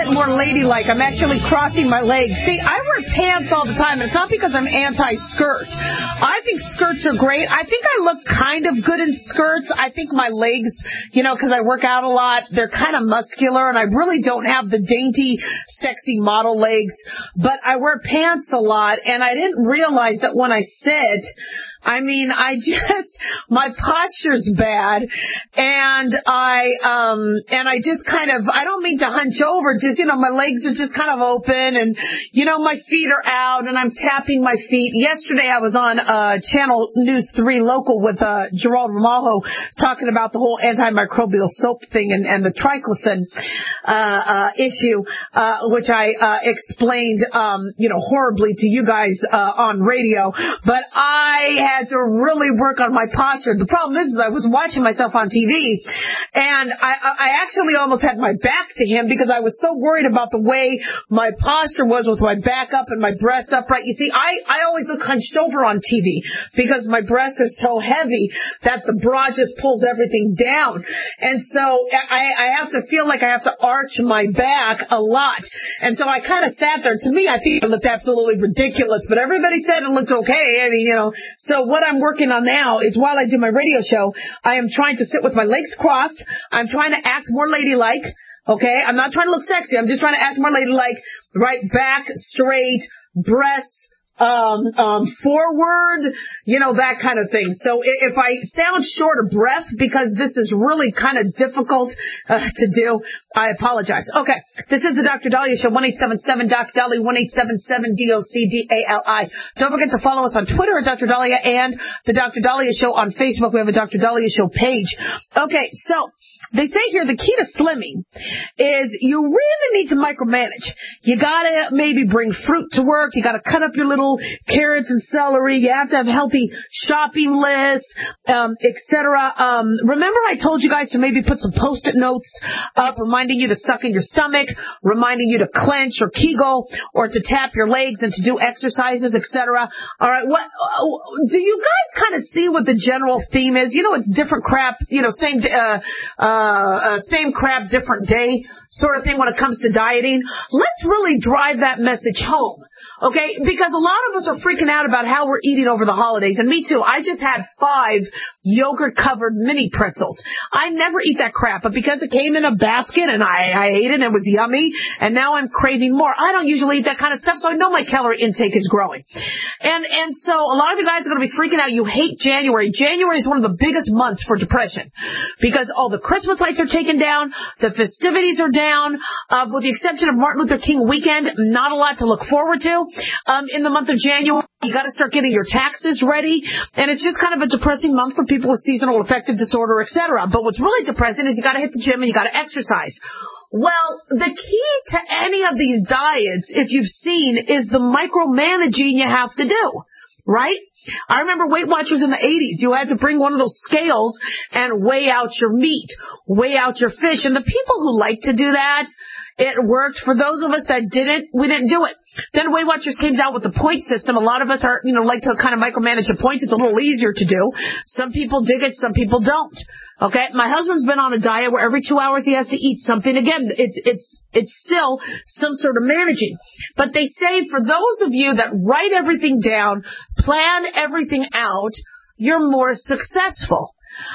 get more ladylike. I'm actually crossing my legs. See, I wear pants all the time, and it's not because I'm anti-skirt. I think skirts are great. I think I look kind of good in skirts. I think my legs, you know, because I work out a lot, they're kind of muscular, and I really don't have the dainty, sexy model legs. But I wear pants a lot, and I didn't realize that when I sit, I mean, I just, my posture's bad, and I, um, and I just kind of, I don't mean to hunch over, just, you know, my legs are just kind of open, and, you know, my feet are out, and I'm tapping my feet. Yesterday I was on, uh, Channel News three Local with, uh, Gerald Ramalho talking about the whole antimicrobial soap thing and, and the triclosan, uh, uh, issue, uh, which I, uh, explained, um, you know, horribly to you guys, uh, on radio, but I had to really work on my posture. The problem is, is I was watching myself on T V, and I, I actually almost had my back to him because I was so worried about the way my posture was with my back up and my breasts upright. You see, I, I always look hunched over on T V because my breasts are so heavy that the bra just pulls everything down. And so I, I have to feel like I have to arch my back a lot. And so I kind of sat there. To me, I think it looked absolutely ridiculous, but everybody said it looked okay. I mean, you know, so what I'm working on now is while I do my radio show, I am trying to sit with my legs crossed. I'm trying to act more ladylike. Okay? I'm not trying to look sexy. I'm just trying to act more ladylike. Right back, straight, breasts, um, um, forward, you know, that kind of thing. So if I sound short of breath because this is really kind of difficult uh, to do, I apologize. Okay. This is the Doctor Dahlia Show, one eight seven seven Doc Dolly, one eight seven seven D O C D A L I. Don't forget to follow us on Twitter at Doctor Dahlia and the Doctor Dahlia Show on Facebook. We have a Doctor Dahlia Show page. Okay. So they say here the key to slimming is you really need to micromanage. You gotta maybe bring fruit to work. You gotta cut up your little carrots and celery. You have to have healthy shopping lists, um, et cetera. Um, remember I told you guys to maybe put some Post-it notes up reminding you to suck in your stomach, reminding you to clench or Kegel or to tap your legs and to do exercises, et cetera. All right. What do you guys kind of see what the general theme is? You know, it's different crap, you know, same, uh, uh, uh, same crap, different day sort of thing when it comes to dieting. Let's really drive that message home. Okay, because a lot of us are freaking out about how we're eating over the holidays, and me too. I just had five yogurt-covered mini pretzels. I never eat that crap, but because it came in a basket and I, I ate it and it was yummy, and now I'm craving more. I don't usually eat that kind of stuff, so I know my calorie intake is growing. And and so a lot of you guys are going to be freaking out. You hate January. January is one of the biggest months for depression because all the Christmas lights are taken down, the festivities are down, uh, with the exception of Martin Luther King weekend, not a lot to look forward to. Um, in the month of January, you got to start getting your taxes ready, and it's just kind of a depressing month for people with seasonal affective disorder, et cetera. But what's really depressing is you got to hit the gym and you got to exercise. Well, the key to any of these diets, if you've seen, is the micromanaging you have to do, right? I remember Weight Watchers in the eighties. You had to bring one of those scales and weigh out your meat, weigh out your fish. And the people who like to do that, it worked. For those of us that didn't, we didn't do it. Then Weight Watchers came out with the point system. A lot of us are, you know, like to kind of micromanage the points. It's a little easier to do. Some people dig it, some people don't. Okay, my husband's been on a diet where every two hours he has to eat something. Again, it's it's it's still some sort of managing. But they say for those of you that write everything down, plan everything out, you're more successful.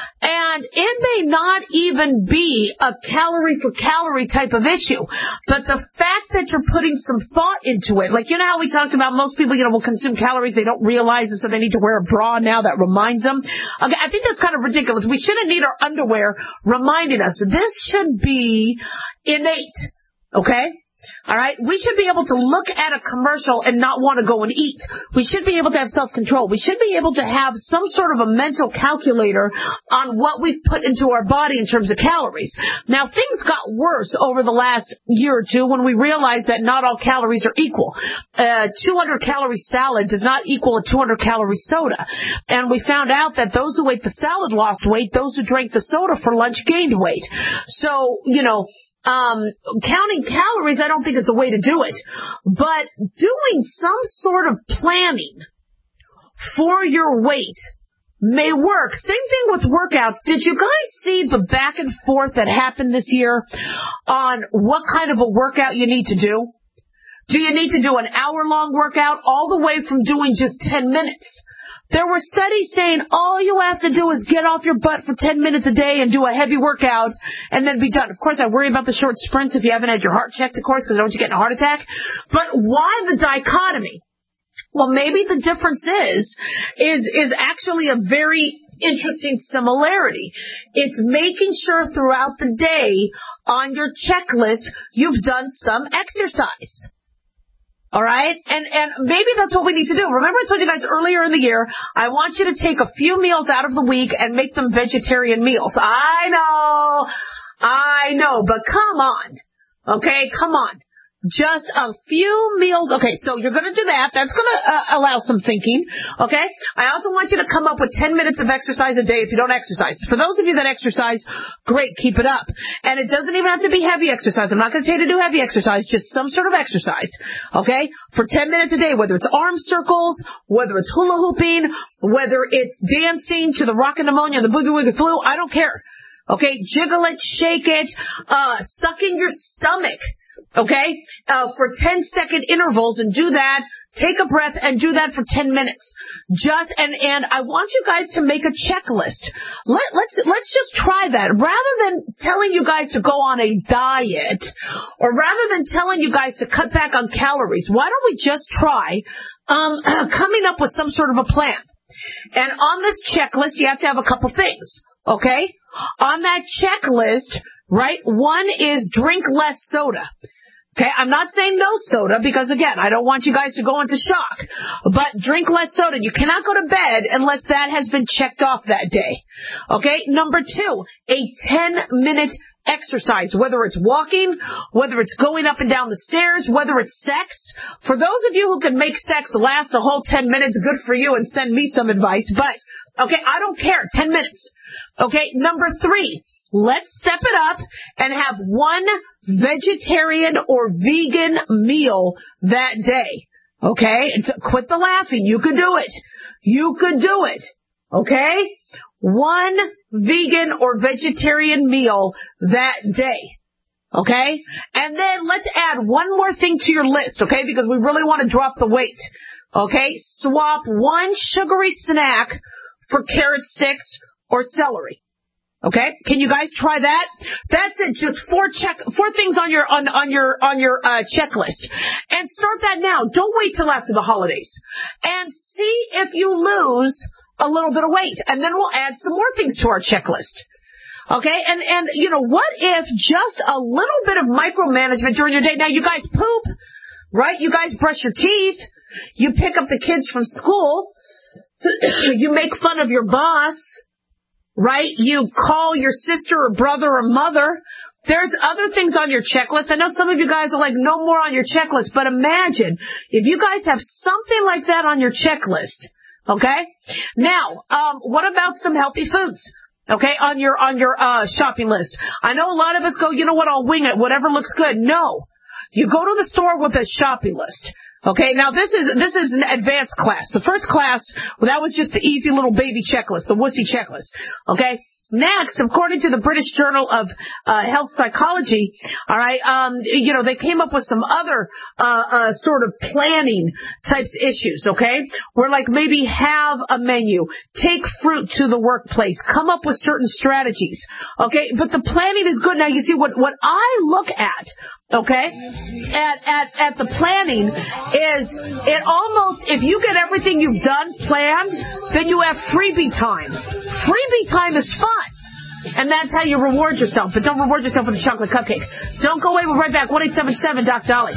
And it may not even be a calorie for calorie type of issue, but the fact that you're putting some thought into it, like, you know how we talked about most people, you know, will consume calories they don't realize, and so they need to wear a bra now that reminds them. Okay, I think that's kind of ridiculous. We shouldn't need our underwear reminding us. This should be innate, okay? All right, we should be able to look at a commercial and not want to go and eat. We should be able to have self-control. We should be able to have some sort of a mental calculator on what we've put into our body in terms of calories. Now, things got worse over the last year or two when we realized that not all calories are equal. A two hundred calorie salad does not equal a two hundred calorie soda. And we found out that those who ate the salad lost weight, those who drank the soda for lunch gained weight. So, you know, Um, counting calories, I don't think is the way to do it, but doing some sort of planning for your weight may work. Same thing with workouts. Did you guys see the back and forth that happened this year on what kind of a workout you need to do? Do you need to do an hour-long workout all the way from doing just ten minutes? There were studies saying all you have to do is get off your butt for ten minutes a day and do a heavy workout and then be done. Of course, I worry about the short sprints if you haven't had your heart checked, of course, because I don't want you getting a heart attack. But why the dichotomy? Well, maybe the difference is, is, is actually a very interesting similarity. It's making sure throughout the day on your checklist you've done some exercise. All right? And and maybe that's what we need to do. Remember I told you guys earlier in the year, I want you to take a few meals out of the week and make them vegetarian meals. I know. I know. But come on. Okay? Come on. Just a few meals. Okay, so you're going to do that. That's going to uh, allow some thinking. Okay? I also want you to come up with ten minutes of exercise a day if you don't exercise. For those of you that exercise, great, keep it up. And it doesn't even have to be heavy exercise. I'm not going to tell you to do heavy exercise, just some sort of exercise. Okay? For ten minutes a day, whether it's arm circles, whether it's hula hooping, whether it's dancing to the rockin' pneumonia, the boogie woogie flu, I don't care. Okay? Jiggle it, shake it, uh, suck in your stomach. Okay, uh, for ten second intervals and do that. Take a breath and do that for ten minutes. Just, and, and I want you guys to make a checklist. Let, let's, let's just try that. Rather than telling you guys to go on a diet, or rather than telling you guys to cut back on calories, why don't we just try, um, coming up with some sort of a plan? And on this checklist, you have to have a couple things. Okay? On that checklist, right, one is drink less soda. Okay, I'm not saying no soda because, again, I don't want you guys to go into shock. But drink less soda. You cannot go to bed unless that has been checked off that day. Okay, number two, a ten-minute exercise, whether it's walking, whether it's going up and down the stairs, whether it's sex. For those of you who can make sex last a whole ten minutes, good for you, and send me some advice. But, okay, I don't care, ten minutes. Okay, number three, let's step it up and have one vegetarian or vegan meal that day. Okay? And so quit the laughing. You could do it. You could do it. Okay? One vegan or vegetarian meal that day. Okay? And then let's add one more thing to your list, okay? Because we really want to drop the weight. Okay? Swap one sugary snack for carrot sticks or celery. Okay? Can you guys try that? That's it. Just four check, four things on your, on, on your, on your, uh, checklist. And start that now. Don't wait till after the holidays. And see if you lose a little bit of weight. And then we'll add some more things to our checklist. Okay? And, and, you know, what if just a little bit of micromanagement during your day? Now, you guys poop, right? You guys brush your teeth. You pick up the kids from school. You make fun of your boss. Right? You call your sister or brother or mother. There's other things on your checklist. I know some of you guys are like, no more on your checklist, but imagine if you guys have something like that on your checklist. Okay? Now, um, what about some healthy foods? Okay, on your, on your, uh, shopping list. I know a lot of us go, you know what, I'll wing it, whatever looks good. No. You go to the store with a shopping list. Okay, now this is, this is an advanced class. The first class, well, that was just the easy little baby checklist, the wussy checklist. Okay? Next, according to the British Journal of uh, Health Psychology, all right, um, you know, they came up with some other uh, uh, sort of planning types issues, okay? Where like maybe have a menu, take fruit to the workplace, come up with certain strategies, okay? But the planning is good. Now, you see, what, what I look at, okay, at, at, at the planning is it almost, if you get everything you've done planned, then you have freebie time. Freebie time is fun. And that's how you reward yourself. But don't reward yourself with a chocolate cupcake. Don't go away. We're right back. one eight seven seven Doc Dolly.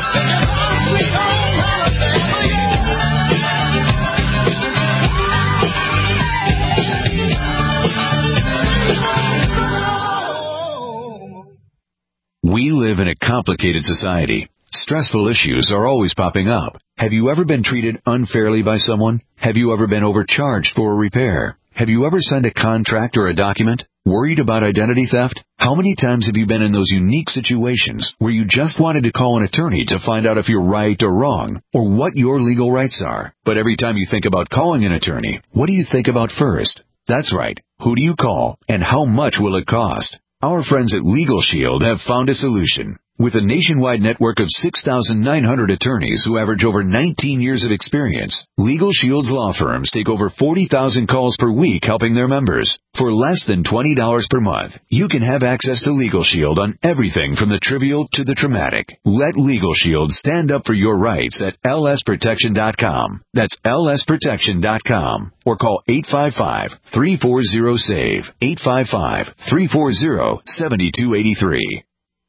We live in a complicated society. Stressful issues are always popping up. Have you ever been treated unfairly by someone? Have you ever been overcharged for a repair? Have you ever signed a contract or a document Worried about identity theft? How many times have you been in those unique situations where you just wanted to call an attorney to find out if you're right or wrong, or what your legal rights are? But every time you think about calling an attorney, what do you think about first? That's right. Who do you call, and how much will it cost? Our friends at Legal Shield have found a solution. With a nationwide network of six thousand nine hundred attorneys who average over nineteen years of experience, Legal Shield's law firms take over forty thousand calls per week helping their members. For less than twenty dollars per month, you can have access to Legal Shield on everything from the trivial to the traumatic. Let Legal Shield stand up for your rights at L S protection dot com. That's L S protection dot com. Or call eight five five, three four zero, S A V E, eight five five, three four zero, seven two eight three.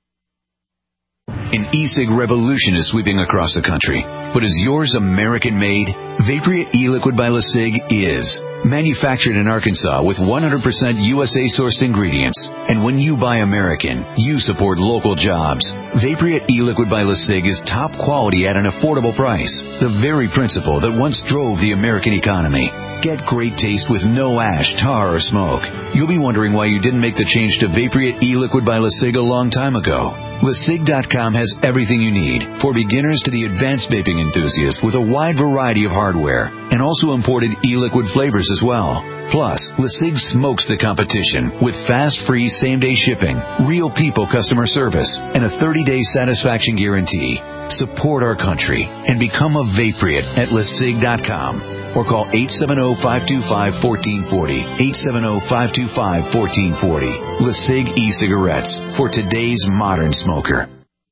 An e-cig revolution is sweeping across the country. But is yours American-made? Vaporia e-liquid by LeSig is. Manufactured in Arkansas with one hundred percent U S A-sourced ingredients. And when you buy American, you support local jobs. Vaporia e-liquid by LeSig is top quality at an affordable price. The very principle that once drove the American economy. Get great taste with no ash, tar, or smoke. You'll be wondering why you didn't make the change to Vaporia e-liquid by LeSig a long time ago. LeSig dot com has everything you need, for beginners to the advanced vaping enthusiast, with a wide variety of hardware, and also imported e-liquid flavors as well. Plus, LeSig smokes the competition with fast, free, same-day shipping, real people customer service, and a thirty-day satisfaction guarantee. Support our country and become a Vaporeate at LeSig dot com. Or call eight seven zero, five two five, one four four zero, eight seven zero, five two five, one four four zero. LeSig e-cigarettes for today's modern smoker.